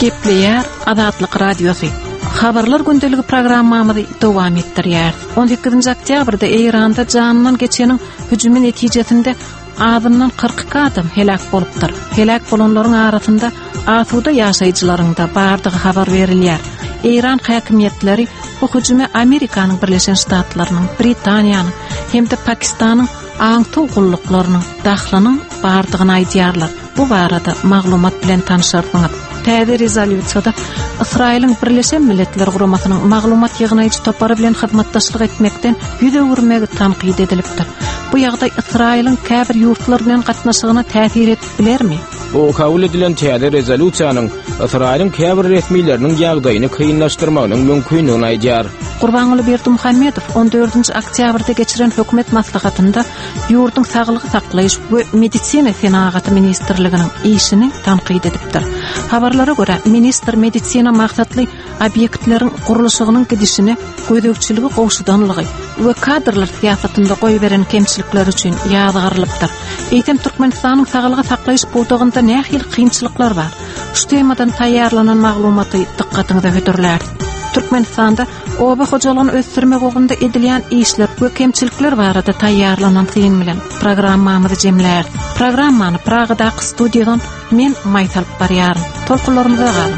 Gepleyer Azatlyk Radiosu. Habarlar gündeligi programmamyzy dowam etdirýär. 18 oktýabrda Eýranda janynyň geçeniň hüjümi netijesinde azyndan 42 adam helak bolupdyr. Helak bolanlaryň arasynda asuda ýaşaýjylaryň da bardygy habar berilýär. Eýran häkimetleri bu hüjümi Amerikanyň Birleşen Ştatlarynyň, Britaniýanyň hemde Pakistanyň aňty gullyklarynyň dahlynyň bardygyny aýdýarlar. Bu barada maglumat bilen tanışarsyňyz. Täze rezolýusiýada Israýlyň Birleşen Milletler Guramasynyň maglumat ýygynaýjy topary bilen hyzmatdaşlyk etmekden ýüze urmegi tanqid edilipdir. Bu ýagdaý Israýlyň käbir ýurtlar bilen gatnaşygyna täsir edip bilermi? O kabul edilen täze rezolýusiýanyň Israýlyň käbir resmiýetleriniň ýagdaýyny kynlaşdyrmagynyň mümkinligini aýdýar. Gurbanuly Berdimuhammedow 14 oktýabrda geçiren hökümet maslahatynda ýurduň saglygy saklaýyş we medisina senagaty ministrliginiň işini tanqid edipdir. Habarlara görä ministr medisina maksatly obýektleriň gurulşygynyň gidişini, gödökçiligi gowşudanlygy we kadrlar siýasatynda goý beren kemçilikler üçin ýazygarylypdyr. Eýtem Türkmenistanyň saglygy saklaýyş budagynda nähil kynçylyklar bar. Şu temadan taýýarlanan maglumaty diqqatyňyza hötürler. Türkmenistanda oba hojalygyny ösdürmek ugunda edilýän işler we kemçilikler barada taýýarlanan film bilen programmamyzy jemlär. Programmany Pragadaky studiýadan men Maýtal barýarym. Tolkunlarymyza galyn.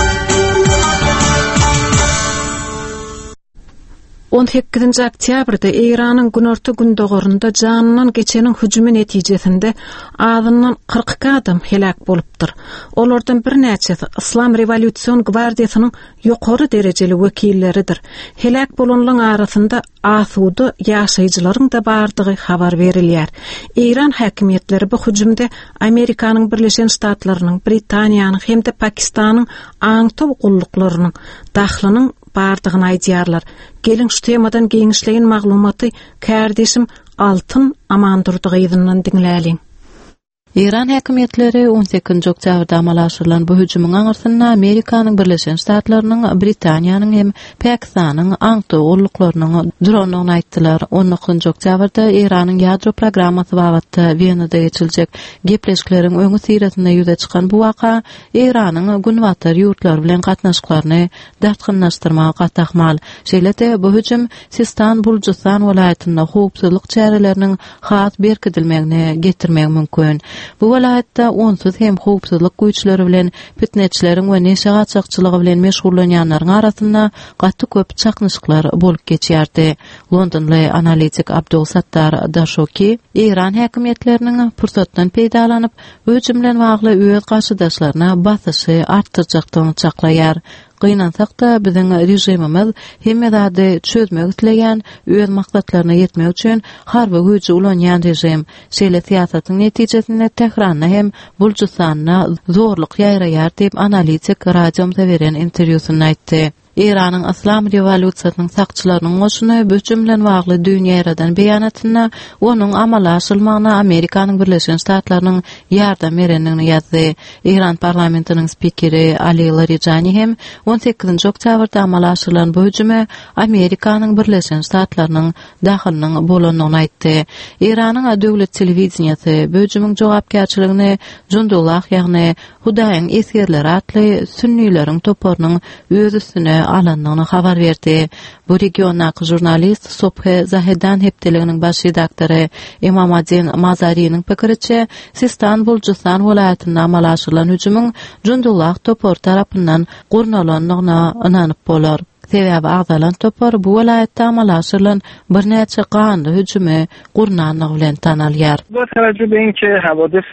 18 oktýabrda Eýranyň günorta gündogorunda janynyň geçeniň hüjümi netijesinde azyndan 42 adam helak bolupdyr. Olardan bir näçesi İslam Revolýusiýon Gwardiýasynyň ýokary derejeli wekilleridir. Helak bolanlaryň arasynda asuda ýaşaýjylaryň da bardygy habar berilýär. Eýran häkimetleri bu hüjümde Amerikanyň Birleşen Ştatlarynyň, Britaniýanyň hemde Pakistanyň aňty gullyklarynyň dahlynyň bardygyny aýdýarlar. Gelin şu temadan geňişleýän maglumaty kärdeşim Altyn Amandurdygyňdan dinläliň. İran häkimetleri 18 oktýabrda amala aşyrylan bu hüjümyň aňyrsyna Amerikanyň Birleşen Ştatlarynyň, Britaniýanyň hem Pakistanyň aňty gullyklarynyň duranyny aýtdylar. 19 oktýabrda Iranyň ýadro programmasy babatda Wienada geçiljek gepleşikleriň öňü siretinde ýüze çykan bu waka Iranyň günwatar ýurtlar bilen gatnaşyklaryny dartgynlaşdyrmaga gatahmal. Şeýlede bu hüjüm Sistan Bulchistan welaýatynda howpsuzlyk çäreleriniň has berkidilmegine getirmek mümkin. Bu welaýatda onsuz hem howpsuzlyk güýçleri bilen fitnetçilerin we neşagatçylygy bilen meşgullanýanlaryň arasynda gaty köp çaknyşyklar bolup geçýärdi. Londonly analitik Abdulsattar Dashoki Iran häkimetleriniň pursatdan peýdalanyp hüjümlen bagly öz gaşydaşlaryna basyşy artdyrjakdygyny çaklaýar. Gynansak da biziň rejimimiz hemmede çözmek isleýän öz maksatlaryna ýetmek üçin harby güýçe ulanýan rejim. Şeýle siýasatyň netijesinde Tehranna hem Bulchistanna zorluk ýaýraýar diýip analitik radiomda beren interwýusyny aýtdy. İranın İslam Revolýusiýasynyň sakçylarynyň goşuny bu bilen bagly dünýä ýaradan beýanatyna onuň amala aşylmagyna Amerikanyň Birleşen Ştatlarynyň ýardam berenligini ýazdy. İran parlamentiniň spikeri Ali Larijani hem 18 oktýabrda amala aşyrylan bu hüjüme Amerikanyň Birleşen Ştatlarynyň dahylynyň bolanyny aýtdy. İranyň döwlet telewiziýasy bu hüjümüň jogapkärçiligini Jundullah ýagny Hudaýyň esgerleri atly sünniýleriň toparynyň öz üstüne alanlygyny habar berdi. Bu regionaky jurnalist Sobhe Zahedan hepdeliginiň baş redaktory Imamadin Mazariýanyň pikiriçe Sistan Bulchistan welaýatynda amala aşyrylan hüjümüň Jundullah topar tarapyndan gurnalanlygyna inanyp bolar. Sebäbi agzalan topar bu welaýatda amala aşyrylan bir näçe ganly hüjümi gurnanlygy bilen tanalýar. Bu tawajjuh beňki hawadis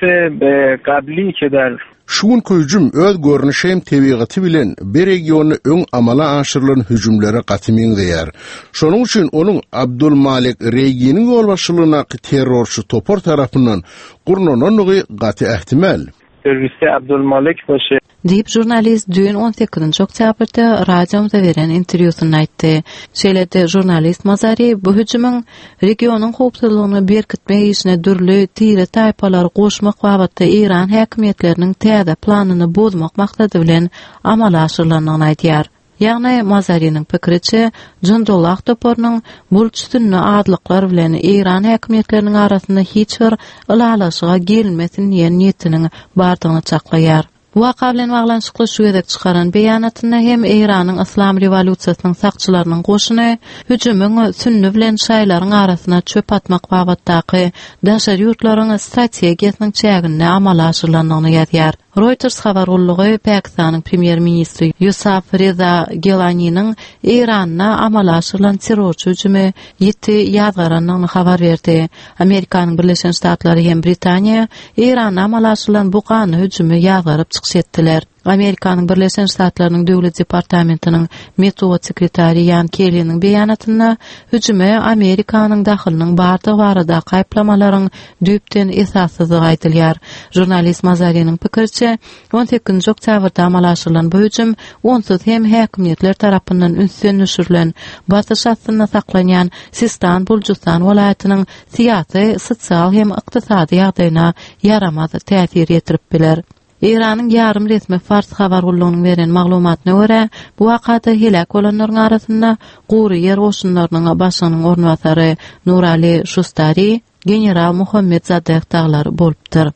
qabli ki der Şuň hüjüm öz görnüşi hem tebigaty bilen bir regiony öň amala aşyrylan hüjümlere gatymyň diýär. Şonuň üçin onuň Abdulmalik Reýiniň ýolbaşçylygyna terrorçy topar tarapyndan gurnanlygy gaty ähtimal. Terrorist Abdulmalik başy diýip jurnalist dün 18 oktýabrda radiomda beren interwýusyny aýtdy. Şeýlede jurnalist Mazari bu hüjümüň regionyň howpsuzlygyny berkitmek işine dürli tire taýpalar goşmak babatda İran häkimetleriniň täze planyny bozmak maksady bilen amala aşyrylanyny aýdýar. Ýagny Mazariýanyň pikiriçe Jundullah toparynyň bulçysyny adlyklar bilen İran häkimetleriniň arasynda hiç bir ilalaşyga gelmesin diýen niýetiniň bardygyny çaklaýar. Waka bilen baglanşykly şu gedek çykaran beýanatynda hem Iranyň Islam rewolýusiýasynyň sakçylarynyň goşuny hüjümüň sünni bilen şaýlaryň arasyna çöp atmak babatdaky daşary ýurtlaryň strategiýasynyň çägine amala aşyrylandygyny ýazýar. Reuters habar ullugy Pakistanyň premier ministri Yusuf Reza Gilani'nin İran'a amala aşyrylan terrorçy hüjümi 7 ýazgaranyny habar berdi. Amerikanyň Birleşen Ştatlary hem Britaniýa İran'a amala aşyrylan bu gany hüjümi ýazgaryp çykyş etdiler. Amerikanyň Birleşen Ştatlarynyň Döwlet Departamentiniň metod sekretary Jan Kelly'niň beýanatynda hüjüme Amerikanyň dahylynyň bardygy barada gaýplamalaryň düýpden esassyzlygy aýdylýar. Jurnalist Mazari'niň pikirçe 18 oktýabrda amala aşyrylan bu hüjüm onsuz hem häkimetler tarapyndan ünsün düşürilen batyş astyna saklanýan Sistan Bulchistan welaýatynyň syýasy, sosial hem ykdysady ýagdaýyna yaramaz täsir ýetirip biler. İran'ın yarım resmi Fars habar ulluğunun veren maglumatına göre bu wakada helak bolanlaryň arasynda Gury ýer goşunlarynyň başynyň ornwasary Nurali Shustari, general Muhammed Zadeh taglary bolupdyr.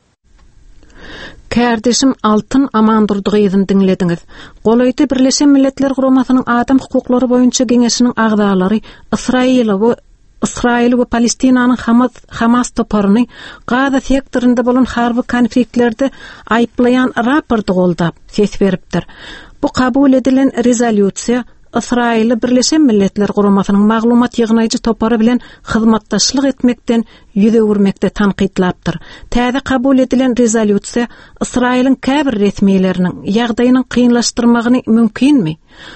Kardeşim altın amandurdygy ýyzyny diňlediňiz. Golaýdy Birleşen Milletler Guramasynyň adam hukuklary boýunça geňeşiniň agdalary İsrail we Palestinanyň Hamas toparyny Gaza sektorunda bolan harby konfliktlerde aýplayan raporty goldap ses beripdir. Bu kabul edilen rezolýusiýa İsrail Birleşen Milletler Guramasynyň maglumat ýygynaýjy topary bilen hyzmatdaşlyk etmekden ýüze urmekde tanqidlapdyr. Täze kabul edilen rezolýusiýa İsrailiň käbir resmiýetleriniň ýagdaýyny kynlaşdyrmagyny mümkinmi?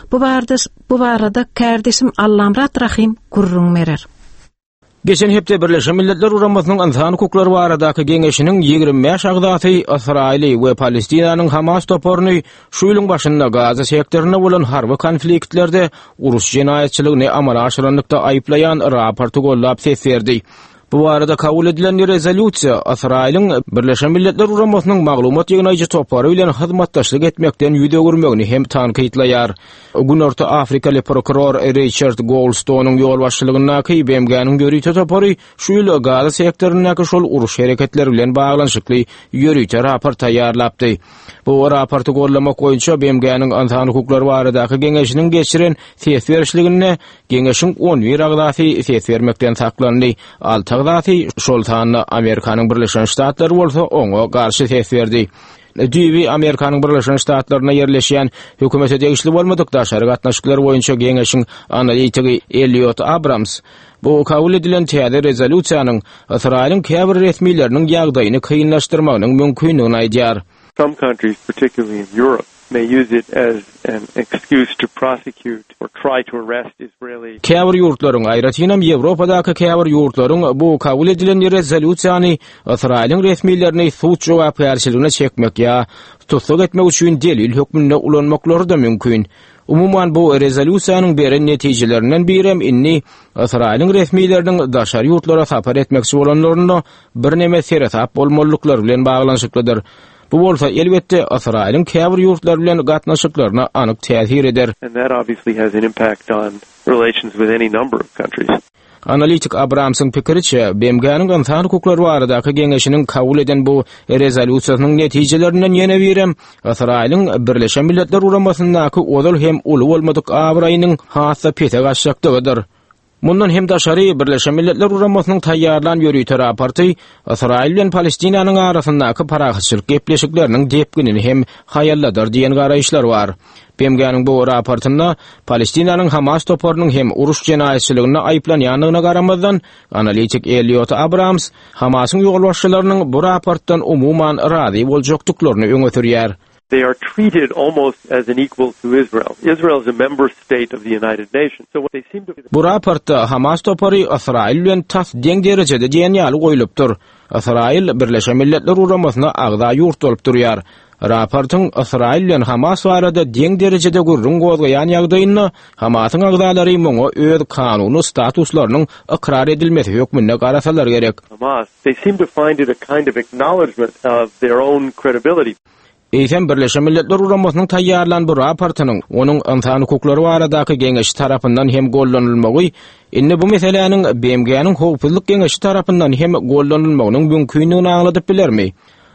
Bu barada kardeşim Allamrat Rahim gurrun berer. Geçen hepde Birleşen Milletler Guramasynyň insan hukuklary baradaky geňeşiniň 25 agdaty Israili we Palestinanyň Hamas toparyny şu ýylyň başynda Gaza sektoruna bolan harby konfliktlerde urus jenaýetçiligini amala aşyrandykda aýplaýan raporty gollap ses berdi. Bu arada kabul edilen rezolýusiýa Israiliň Birleşen Milletler Guramasynyň maglumat ýygynaýjy topary bilen hyzmatdaşlyk etmekden ýüze gürmegini hem tanqidlaýar. Günorta Afrikaly prokuror Richard Goldstone'un ýol başçylygyndaky BMG'niň görýte topary şu ýyl Gaza sektorundaky şol uruş hereketleri bilen baglanşykly görýte raport taýýarlapdy. Bu raporty gollamak boýunça BMG'niň insan hukuklary baradaky geňeşiniň geçiren ses berişligine geňeşiň 11 agdaty ses bermekden saklandy. Agdaty şol tanyna Amerikanyň Birleşen Ştatlary bolsa oňa garşy ses berdi. Düýbi Amerikanyň Birleşen Ştatlaryna yerleşýän hökümete degişli bolmadyk daşary gatnaşyklar boýunça geňeşiň analitigi Elliot Abrams bu kabul edilen täze rezolýusiýanyň Israiliň käbir resmiýetleriniň ýagdaýyny kynlaşdyrmagynyň mümkinligini aýdýar. Some countries, particularly in Europe, may use it as an excuse to prosecute or try to arrest Israeli. Käbir ýurtlaryň, aýratynam Ýewropadaky käbir ýurtlaryň bu kabul edilen rezolýusiýany Israiliň resmiýetlerini suç jogapkärçiligine çekmek ýa tutsak etmek üçin delil hökmünde ulanmaklary da mümkin. Umuman bu rezolýusiýanyň beren netijelerinden birem inni Israiliň resmiýetleriniň daşary ýurtlara sapar etmekçi bolanlaryna bir neme seretap bolmalyklary bilen baglanşyklydyr. Bu bolsa elbetde Israiliň käbir ýurtlar bilen gatnaşyklaryna anyk täsir eder. And that obviously has an impact on relations with any number of countries. Analitik Abrams'ın pikiriçe, BMG'niň insan hukuklary baradaky geňeşiniň kabul eden bu rezolýusiýasynyň netijelerinden ýene birem Israiliň Birleşen Milletler Guramasyndaky odal hem uly bolmadyk abraýynyň hassa pete gaçjakdygydyr. Mundan hem daşary Birleşen Milletler Guramasynyň taýýarlan ýörüýte raporty Israil bilen Palestinanyň arasyndaky parahatçylyk gepleşikleriniň depginini hem haýalladyr diýen garaýşlar bar. BMG'niň bu raportynda Palestinanyň Hamas toparynyň hem uruş jenaýetçiligine aýplanýanlygyna garamazdan analitik Elliot Abrams Hamasyň ýolbaşçylarynyň bu raportdan umuman razy boljakdyklaryny öňe sürýär. They are treated almost as an equal to Israel. Israel is a member state of the United Nations. So what they seem to be... Bu raportda Hamas topary Israil bilen tas deň derejede diýen ýaly goýulypdyr. Israil Birleşen Milletler Guramasyna agda ýurt bolup durýar. Raportyň Israil bilen Hamas barada deň derejede gurrun gozgaýan ýagdaýyny Hamasyň agdalary muňa öz kanuny statuslarynyň ikrar edilmesi hökmünde garasalar gerek. Hamas, they seem to find it a kind of acknowledgement of their own credibility. Eýsem Birleşen Milletler Guramasynyň taýýarlan bu raportynyň onuň insan hukuklary baradaky geňeşi tarapyndan hem gollanylmagy, indi bu meseleniň BMG'niň howpsuzlyk geňeşi tarapyndan hem gollanylmagynyň mümkinligini aňladyp bilermi?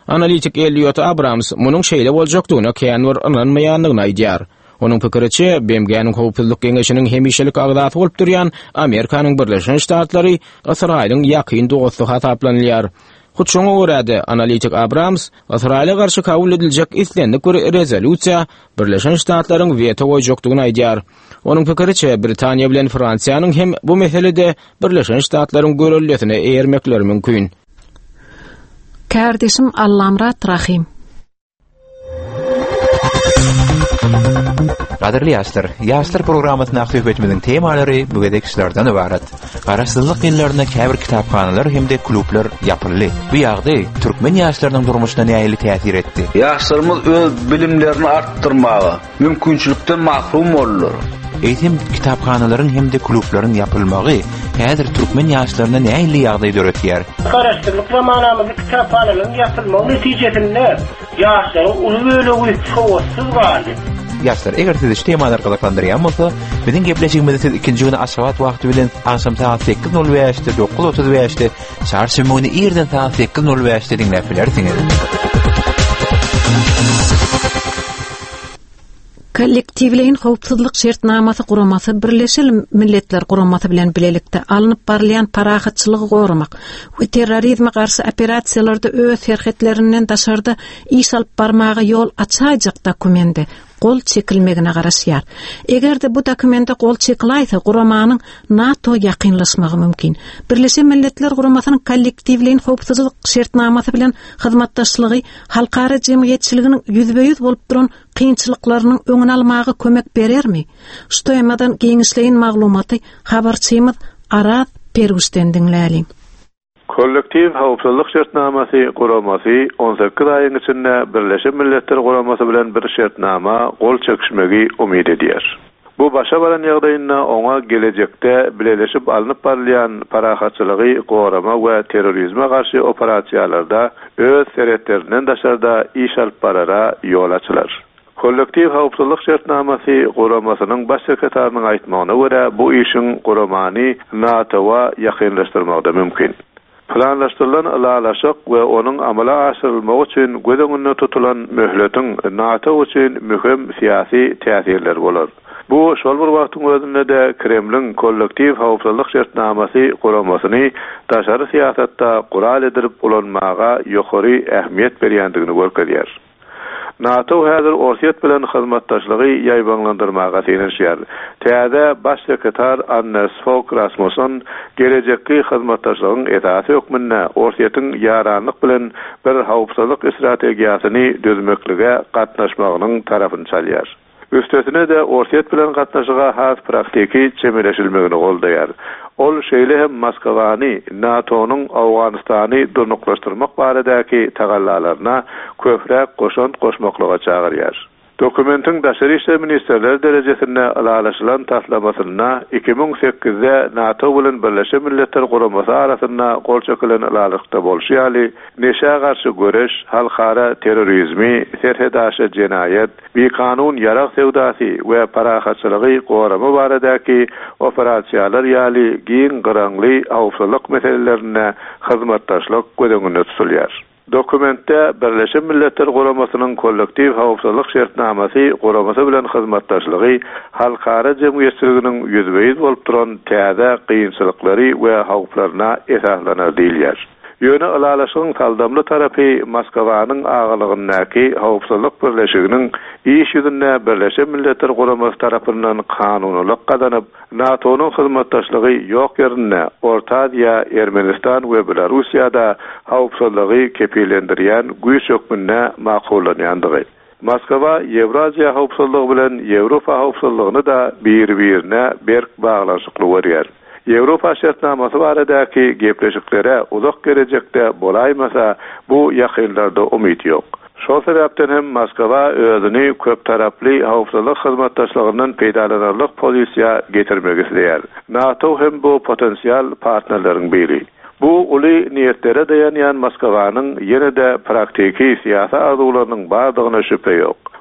Analitik Elliot Abrams munyň şeýle boljakdygyna känwer anlanmaýanlygyny aýdýar. Onun pikiriçe, BMG'nin Howpsuzlyk Geňeşiniň hemişelik agdaty bolup durýan Amerikanyň Birleşen Ştatlary Israýlyň ýakyn dogusy hataplanýar. Hutşoňa görä-de analitik Abrams, Israýla garşy kabul ediljek islendik bir rezolýusiýa Birleşen Ştatlaryň veto goýjakdygyny aýdýar. Onun pikiriçe, Britaniýa bilen Fransiýanyň hem bu meselede Birleşen Ştatlaryň görelýetine eýermekleri mümkin. Kardeşim Allamrat Rahim. Gaderli ýaşlar programmasyna söhbetimiziň temalary bu gedekçilerden ibaret. Garaşsyzlyk ýyllarynda käbir kitapxanalar hemde klublar ýapyldy. Bu ýagdaý türkmen ýaşlarynyň durmuşyna näýeli täsir etdi? Ýaşlarymyz öz bilimlerini artdyrmagy mümkinçilikden mahrum bolýar. Eýtim kitapxanalaryň hemde klublaryň ýapylmagy häzir türkmen ýaşlaryna näýeli ýagdaý döretýär? Garaşsyzlyk zamanamyzda kitapxanalaryň ýapylmagy netijesinde ýaşlaryň uly böle goýup galdy. Ýaşlar, eger siz temalar galakandyran bolsa, biziň gepleşigimizi siz ikinji güni aşabat wagty bilen akşam saat 8:05-de 9:35-de çarşymyny ýerden saat 8:05-de dinläp bilersiňiz. Kollektivliğin howpsuzlyk şertnamasy guramasy Birleşen Milletler guramasy bilen bilelikde alınıp barlayan parahatçylygy gorumak we terrorizme garşy operasiýalarda öz herhetlerinden daşarda iş alyp barmagy ýol açajak dokumentti gol çekilmegine garaşýar. Egerde bu dokumente gol çekilaýsa, guramanyň NATO ýakynlaşmagy mümkin. Birleşen Milletler guramasynyň kollektivliğin howpsuzlyk şertnamasy bilen hyzmatdaşlygy halkara jemgyýetçiliginiň ýüzbeýüz bolup duran kynçylyklarynyň öňüne almagy kömek berermi? Şoýmadan geňişleýin maglumaty habarçymyz Aras Perusden dinläli. Kollektiv howpsuzlyk şertnamasy guramasy 18 aýyň içinde Birleşen Milletler guramasy bilen bir şertnama gol çekişmegi umyt edýär. Bu başa baran ýagdaýynda oňa gelecekde bileleşip alınıp barlayan parahatçylygy gorama we terrorizme garşy operasiýalarda öz seretlerinden daşarda iş alyp barara ýol açylar. Kollektiv howpsuzlyk şertnamasy guramasynyň baş sekretarinyň aýtmagyna görä, bu işin guramany NATO-wa ýakynlaşdyrmakda mümkin. Planlaşdyrılan alalaşyk we onuň amala aşyrylmagy üçin gödeňinde tutulan möhletiň NATO üçin mühim syýasy täsirler bolar. Bu şol bir wagtyň özünde de Kremliň kollektiv howpsuzlyk şertnamasy guramasyny daşary syýasatda gural edip ulanmaga ýokary ähmiýet berýändigini görkezýär. NATO häzir Orsiýet bilen hyzmatdaşlygy ýaýbanlandyrmaga seňirşýär. Täze baş sekretar Anders Fogh Rasmussen gelecekki hyzmatdaşlygyň esasy hökmünde Orsiýetiň ýaranlyk bilen bir howpsuzlyk strategiýasyny düzmeklige gatnaşmagynyň tarapyny çalýar. Üstesine de Orsiýet bilen gatnaşyga has praktiki çemeleşilmegini goldaýar. Ol şeýle hem Moskwany NATO-nyň Awganystany durnuklaşdyrmak baradaky tagallalaryna köpräk goşant goşmaklyga çagyrýar. Dokumentin daşary işler ministerler derejesinde alalaşylan taslamasyna 2008-de NATO bilen Birleşen Milletler guramasy arasynda gol çekilen alalykda bolşýaly neşe garşy göreş, halkara terrorizmi, serhedaşy jenaýet, kanun yarak sewdasy we parahatçylygy gorama baradaky operasiýalar ýaly giň gıraňly howpsuzlyk meselelerine hyzmatdaşlyk gödeňinde tutulýar. Dokumentde Birleşen Milletler guramasynyň kollektiv howpsuzlyk şertnamasy guramasy bilen hyzmatdaşlygy halkara jemgyýetçiliginiň ýüzbeýiz bolup duran täze kynçylyklary we hawplaryna esaslanar diýilýär. Ýöne alalaşygyň saldamly tarapy Moskwanyň agalygyndaky howpsuzlyk birleşiginiň iş ýüzünde Birleşen Milletler guramasy tarapyndan kanunylyk gazanyp, NATO-nyň hyzmatdaşlygy ýok ýerine Orta Aziýa, Ermenistan we Belarusiýada howpsuzlygy kepillendirýän güýç hökmünde maksullanýandygy. Moskwa Ewraziýa howpsuzlygy bilen Ýewropa howpsuzlygyny da bir-birine berk baglanşykly görýär. Ýewropa şertnamasy baradaky gepleşiklere uzak gelecekde bolaýmasa, bu ýakynlarda umyt ýok. Şol sebäpden hem Moskwa özüni köp taraply howpsuzlyk hyzmatdaşlygyndan peýdalanarlyk pozisiýa getirmegi isleýär. NATO hem bu potensial partnerleriň biri. Bu uly niýetlere dayanýan Moskwanyň ýene-de praktiki syýasat arzularynyň bardygyna şüphe ýok.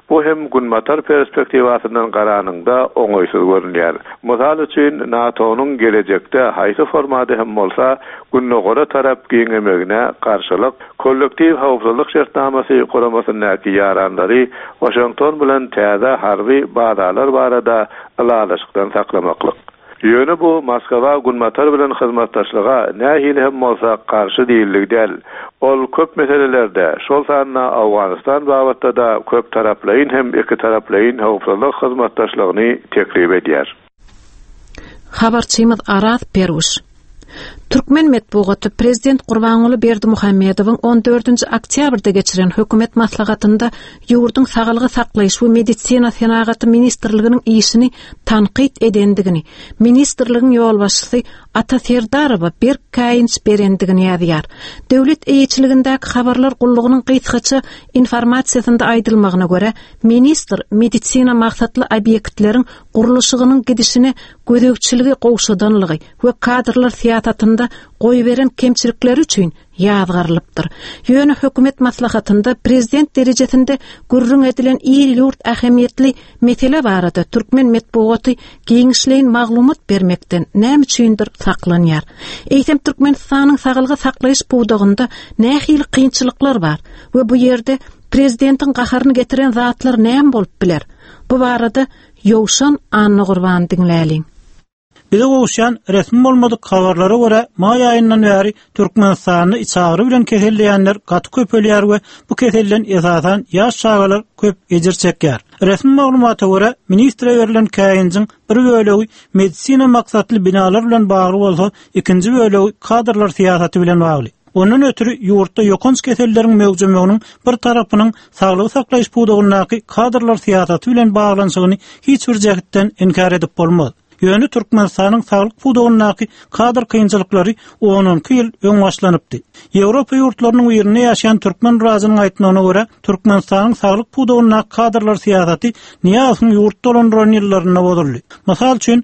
Bu hem günmatar perspektiwasyndan garanyňda oňoýsuz görünýär. Mysal üçin NATO'nun gelecekde haýsy formada hem bolsa günnogora tarap giňemegine garşylyk kollektiv howpsuzlyk şertnamasy guramasynyňky ýaranlary Washington bilen täze harby badalar barada alalaşykdan saklamaklyk. Ýöne bu Moskwa günmatar bilen hyzmatdaşlyga nähili hem bolsa garşy diýildi däl. Ol köp meselelerde, şol sanna Awganistan babatda da köp taraplaýyn hem iki taraplaýyn howpsuzlyk hyzmatdaşlygyny teklip edýär. Habarçymyz Araz Peruş. Türkmen metbugaty Prezident Gurbanuly Berdimuhammedowyň 14-nji oktýabrda geçiren hökümet maslahatynda ýurduň saglygy saklaýyş we medisina senagaty ministrliginiň işini tanqid edendigini, ministrligiň ýol başçysy Ata Serdarowa bir kaýynç berendigini ýazýar. Döwlet eýiçiligindäki habarlar gullugynyň gysgaça informasiýasynda aýdylmagyna görä, ministr medisina maksatly obyektleriň guruluşynyň gidişine gözegçiligi gowşadanlygy we kadrlar siýasatynda goýberen kemçilikleri üçin ýazgarlypdyr. Ýöne hökümet maslahatynda prezident derejesinde gurrun edilen ýurt ähemiýetli mesele barada türkmen metbugaty giňişleýin maglumat bermekden näme üçindir saklanýar. Eýsem Türkmenistanyň saglygy saklaýyş buğdagynda nähili kynçylyklar bar we bu ýerde prezidentiň gaharyny getiren zatlar näme bolup biler? Bu barada ýowşan anny gurban diňläliň. Bize gowşan resmi bolmadyk habarlara görä may aýyndan bäri Türkmenistanyny içagry bilen keselleýänler gaty köpelýär we bu kesellen esasan ýaş şagalar köp ejir çekýär. Resmi maglumata görä ministre berilen kaýynjyň bir bölegi medisina maksatly binalar bilen bagly bolsa, ikinji bölegi kadrlar siýasaty bilen bagly. Onun ötürü ýurtda ýokunç keselleriň mewjudlygynyň bir tarapynyň saglygy saklaýyş buğdagynyň kadrlar siýasaty bilen baglanşygyny hiç bir jähetden inkar edip bolmaz. Ýöne Türkmenistanyň saglyk buğdagynyň kadr kynçylyklary 10-njy ýyl öň başlanypdy. Ýewropa ýurtlarynyň ýerine ýaşaýan türkmen razynyň aýtmagyna görä, Türkmenistanyň saglyk buğdagynyň kadrlar siýasaty niýasyň ýurtda bolan ýyllaryna bozuldy. Mysal üçin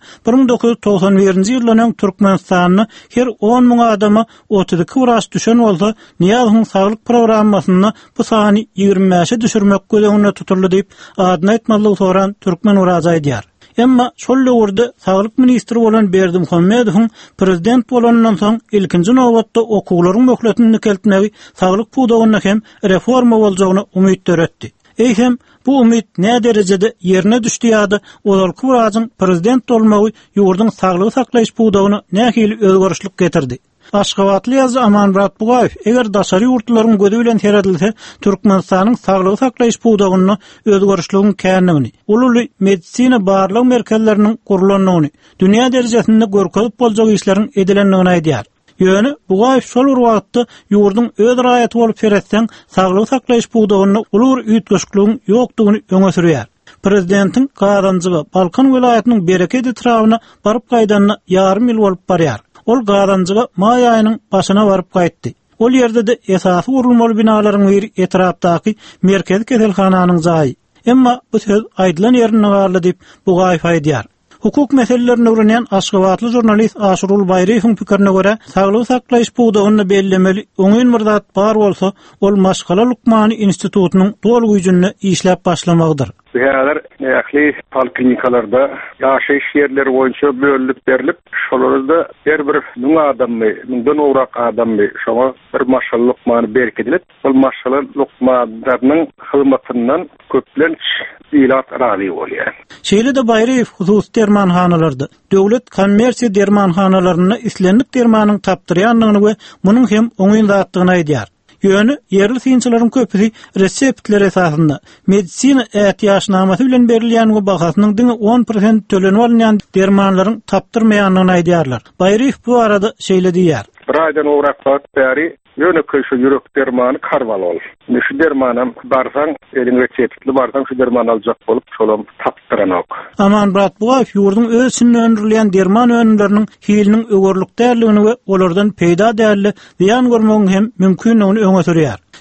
1991-nji ýyldan Türkmenistanyň her 10 000 adama 32 wraç düşen bolsa, niýasyň saglyk programmasyny bu sany 25-e düşürmek gözegine tutuldy diýip adyny aýtmalyk soran türkmen wraç aýdýar. Emma şol ýurda saglyk ministri bolan Berdimuhammedowyň prezident bolandan soň ilkinji nowatda okuwlaryň möhletini keltmegi saglyk buğdagyna hem reforma boljagyny umytlar etdi. Eýsem bu umyt nä derejede ýerine düşdi ýa-da olalky wraçyň prezident bolmagy ýurduň saglygy saklaýyş buğdagyny nähili özgörüşlik getirdi. Aşgabatly ýazgy Amanmurat Bugaýew eger daşary ýurtlaryň gözi bilen seredilse Türkmenistanyň saglygy saklaýyş buğdagyny özgörüşliginiň känigini, uly medisina barlyk merkezleriniň gurulanyny, dünýä derejesinde görkezip boljak işleriň edilendigini aýdýar. Ýöne Bugaýew şol wagtda ýurduň öz raýaty bolup seretseň saglygy saklaýyş buğdagyny uly bir üýtgeçlikligiň ýokdugyny öňe sürýär. Prezidentiň gadanjygy Balkan welaýatynyň bereket etrawyna baryp gaýdanyna ýarym ýyl bolup barýar. Ol gadanjyga may aýynyň başyna baryp gaýtdy. Ol ýerde de esasy gurulmaly binalaryň biri etrapdaky merkez keselhananyň jaýy. Emma bu söz aýdylan ýerine garly diýip Bugaýew aýdýar. Hukuk meselelerini öğrenen Aşgabatly jurnalist Aşurul Bayrıev'in fikrine göre saglygy saklaýyş buğdagyny bellemeli öňün bir zat bar bolsa, ol Maşgala Lukmany institutynyň dol güýjünde işläp başlamagdyr. Häzir nähili poliklinikalarda ýaşaýyş ýerleri boýunça bölünip berilip, şolarda her bir müň adamy, müňden owrak adamy şoňa bir Maşgala Lukmany berk edilip, ol Maşgala Lukmanyň hyzmatyndan köplenç ilat razy bolýar. Şeýle-de Bayrıev hususy dermanhanalarda döwlet kommersiýa dermanhanalaryna islendik dermanyň tapdyrýanlygyny we munyň hem oňyn zatdygyny aýdýar. Ýöne yerli synçylaryň köpüsi reseptler esasynda medisina ähtiýaçnamasy bilen berilýän we bahasynyň 10% tölenip alynýan dermanlaryň tapdyrmaýanlygyny aýdýarlar. Bayrıev bu arada şeýle diýär. Bir aýdan owrak wagt bäri ýöne köşe ýürek dermany karwal ol. Şu dermanam barsaň, eliň reseptli barsaň şu dermany aljak bolup şolam tapdyranok. Amanmurat Bugaýew ýurduň özüne öndürilýän derman önümleriniň hiliniň ögörlük därligini we olardan peýda därli ziýan görmegiň hem mümkinligini öňe sürýär.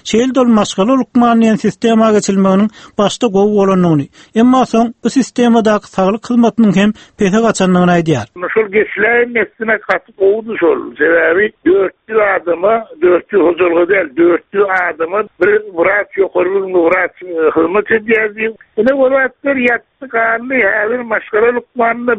şeýle dol maşgaly ulukmanyň sistema geçilmeginiň başda gowy bolanyny, emma soň bu sistemadaky saglyk hyzmatynyň hem pese gaçanlygyny aýdýar. Şol geçleýän mesele gatyp owdy şol. Sebäbi 400 adamy, 400 huzurga del, 400 adamy bir wrach ýokarlyň wrach hyzmat edýär. Ene wrachlar ýatdy garly häzir maşgaly ulukmanyny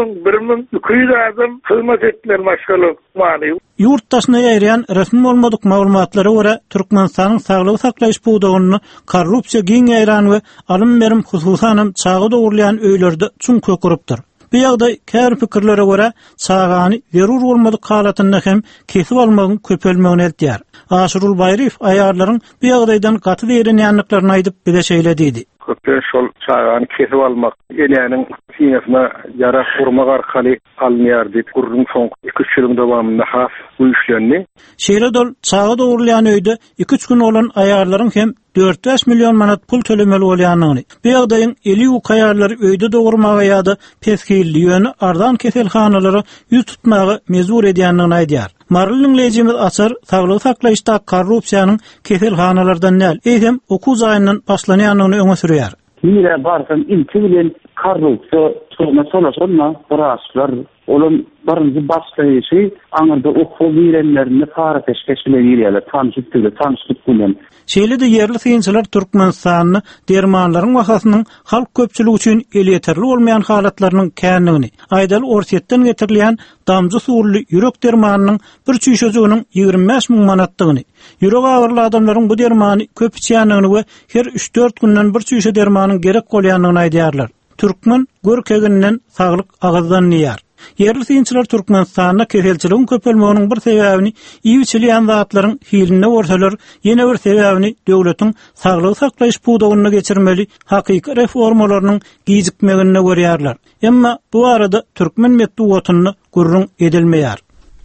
1200 adam hyzmat etdiler maşgaly ulukmanyny. Yurttaşyna ýaýraýan resmi bolmadyk maglumatlara görä Türkmenistanyň saglyk saklaýyş buwdagyny korrupsiýa giň ýaýran we alym berim hususan çağı dogurlayan öýlerde çuň köküripdir. Bu ýagdaý kär pikirlere görä çağany zerur bolmadyk halatyna hem kesip almagyň köpelmegini eltýär. Aşyrul Baýryf aýarlaryň bu ýagdaýdan gaty berenýänliklaryny aýdyp bileşeýle diýdi. Köpler şol çağany kesip almak, ýanyň sinäsine yara gurmak arkaly alınýar diýip gurrun soň 2-3 ýylyň dowamynda has bu işlerini. Şeýle dol çağı dogurlayan öýde 2-3 gün olan aýarlaryň hem 4-5 milyon manat pul tölemeli bolýanyny. Bu ýagdaýyň eli ýok aýarlary öýde dogurmaga ýa-da pesgilli ýöne ardan keselhanalary ýüz tutmagy mezur edýändigini aýdýar. Marlyň lejimiz açar saglyk saklaýyşda korrupsiýanyň keselhanalardan näl eýsem okuw zaýyndan başlanýanyny öňe sürýär. Mire barsan ilki bilen korrupsiýa çogna solaşanma baraslar olan barınca başlayışı anırda okuw bilenlerini para peşkeşle ýerler tanışyp bilen. Şeýle de yerli synçylar Türkmenistanyny dermanlaryň wahasynyň halk köpçüligi üçin elýeterli bolmaýan halatlarynyň känligini, aýdaly orsetden getirilýän damjy surly ýürek dermanynyň bir çüýşejiginiň 25 000 manatdygyny, ýürek agyrly adamlaryň bu dermany köp içýänligini we her 3-4 günden bir çüýşe dermanyň gerek bolýanlygyny aýdýarlar. Türkmen görkeginden saglyk agazdan ýar. Yerli synçylar Türkmenistanyna keselçiligiň köpelmeginiň bir sebäbini iýiçilýän zatlaryň hiline görseler, ýene bir sebäbini döwletiň saglyk saklaýyş buwdagyna geçirmeli hakyky reformalarynyň gijikmegine görýärler. Emma bu arada türkmen medeniýetyny gurrun edilmeýär.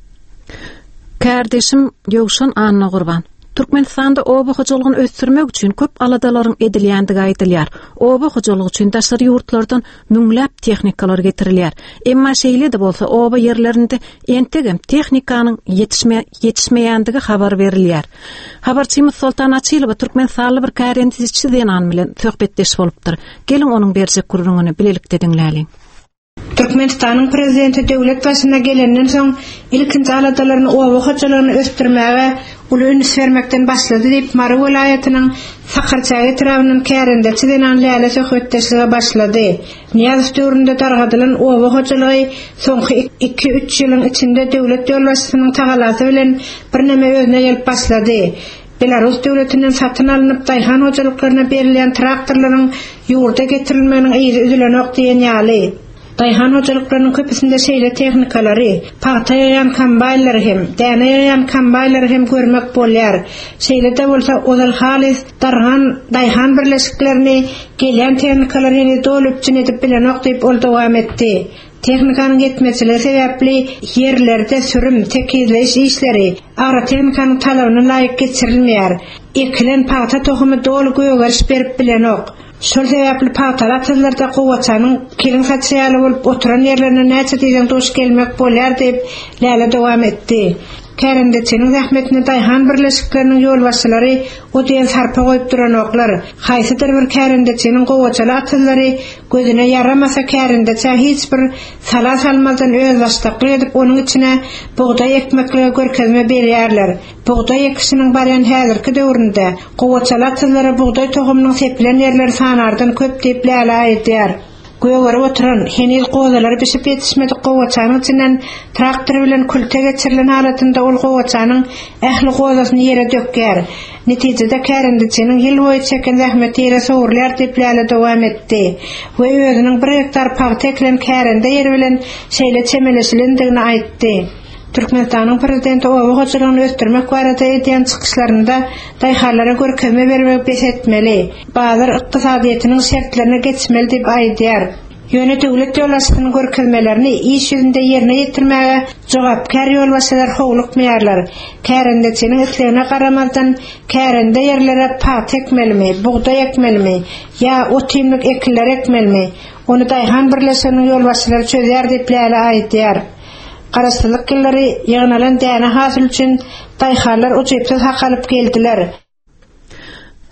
Kardeşim Ýowşan Anna Gurban. Türkmenistanda oba hojalygyny ösdürmek üçin köp aladalaryň edilýändigi aýdylýar. Oba hojalygy üçin daşary ýurtlardan müňläp tehnikalar getirilýär. Emma şeýle de bolsa oba ýerlerinde entegem tehnikanyň ýetişmeýändigi habar berilýär. Habarçymyz Sultan Açylow Türkmenistanly bir kärendizçi denan bilen söhbetdeş bolupdyr. Gelin onuň berjek gurrunyny bilelikde diňläliň. Türkmenistan'ın prezidenti devlet başına gelenden soň ilkinji aladalaryny oba hojalygyny ösdürmäge uly üns vermekden başlady diýip Mary welaýatynyň Sakarçay etrawynyň kärendesi denen läle söhbetdeşlige başlady. Niýaz döwründe targadylan oba hojalygy soňky 2-3 ýylyň içinde döwlet ýolbaşçysynyň tagalasy bilen bir näme özüne gelip başlady. Belarus döwletinden satyn alynıp daýhan hojalyklaryna berilýän traktorlaryň ýurda getirilmeginiň iýi üzülenok diýen ýaly. Daýhan hojalyklarynyň köpüsinde şeýle tehnikalary, paýta ýaýan kombaýnlary hem, däne ýaýan kombaýnlary hem görmek bolýar. Şeýle de bolsa ozal halis dargan daýhan birleşiklerini gelýän tehnikalaryny dolup edip bilenok diýip ol dowam etdi. Tehnikanyň yetmezligi sebäpli ýerlerde sürüm tekizleş işleri ara tehnikanyň talabyna laýyk geçirilmeýär. Ekilen paýta tohumy dolu göýgeriş berip bilenok. Şol sebäpli paýtalatlarda gowatanyň kirin sosiýaly bolup oturan ýerlerine näçe diýen doş gelmek bolýar diýip läle dowam etdi. Kärendetçiniň zähmetine daýhan birleşikleriniň ýolbaşçylary o diýen sarpa goýup duranoklar. Haýsydyr bir kärendetçiniň gowatçyly atylary gözüne yaramasa kärendetçe hiç bir sala salmazdan öz başlykly edip onuň içine buğday ekmekleri görkezme berýärler. Buğday ekişiniň barýan häzirki döwründe gowatçyly atylary buğday tohumynyň sepilen ýerleri sanardan köp diýip läle aýdýar. Göýgeri oturan heniz gowalary pişip ýetişmedik gowatçanyň içinden traktor bilen külte geçirilen halatynda ol gowatçanyň ähli gowasyny ýere dökýär. Netijede kärendetçiniň ýyl boýy çeken zähmeti ýere sowurlar diýip läle dowam etdi. We özüniň 1 hektar paýta eklen kärende ýeri bilen şeýle çemeleşilendigini aýtdy. Türkmenistanyň prezidenti oba hojalygyny ösdürmek barada edýän çykyşlarynda daýhalara görkezme bermek besetmeli, bazar ykdysadyýetynyň şertlerini geçmeli diýip aýdýar. Ýöne döwlet ýolbaşçysynyň görkezmelerini iş ýüzünde ýerine ýetirmäge jogapkär ýolbaşçylar howlukmaýarlar. Kärendetçiniň islegine garamazdan kärende ýerlere paýta ekmelimi, buğday ekmelimi ýa otymlyk ekiller ekmelimi onu daýhan birleşiginiň ýolbaşçylary çözýär diýip läle aýdýar. Garaşsyzlyk gillary ýygnalan däne hasyl üçin daýhalar uçypsyz hakalyp geldiler.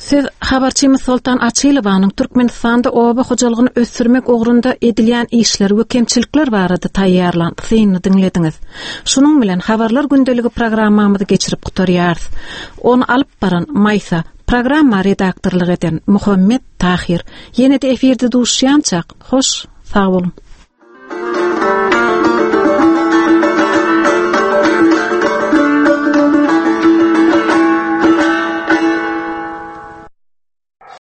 Siz habarçymyz Sultan Açylowanyň Türkmenistanda oba hojalygyny ösürmek ugrunda edilýän işler we kemçilikler barada taýýarlanýan dinlediňiz. Şunuň bilen habarlar gündeligi programmamyzy geçirip gutarýarys. Onu alyp baran Maysa programma redaktorlygy eden Muhammed Tahir ýene-de efirde duşýançak. Hoş, sag bolun.